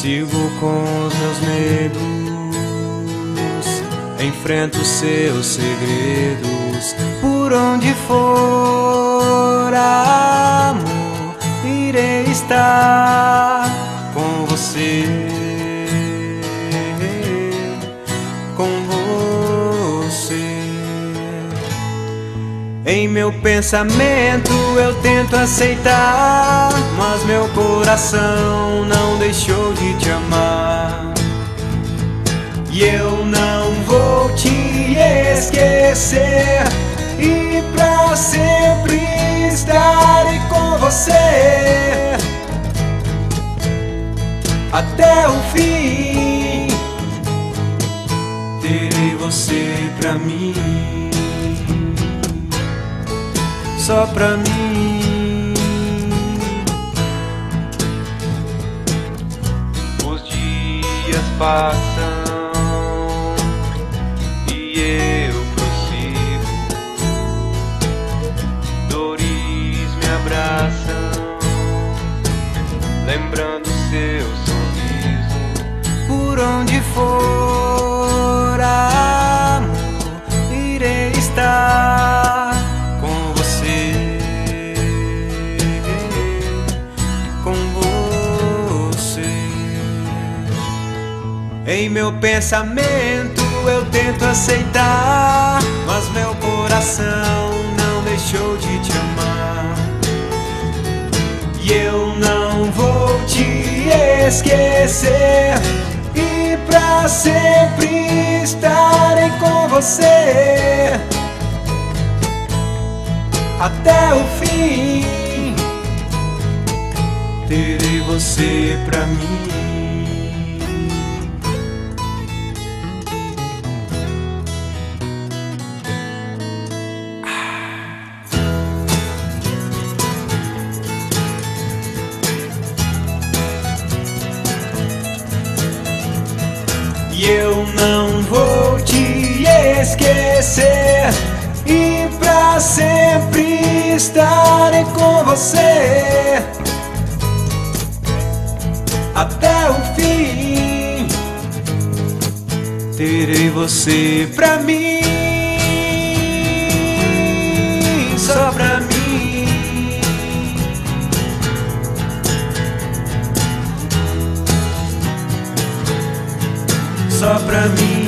Sigo com os meus medos, enfrento seus segredos. Por onde for, amor, irei estar com você, com você. Em meu pensamento eu tento aceitar, mas meu coração não deixou de te amar. E eu não vou te esquecer, e pra sempre estarei com você até o fim. Terei você pra mim, só pra mim. Os dias passam e eu prossigo, dores me abraçam, lembrando seu sorriso. Por onde for, amor, irei estar com você, com você. Em meu pensamento eu tento aceitar, mas meu coração não deixou de te amar. E eu não vou te esquecer, e pra sempre estarei com você até o fim. Terei você pra mim. E eu não vou te esquecer, e pra sempre estarei com você até o fim. Terei você pra mim, só pra mim. Só pra mim.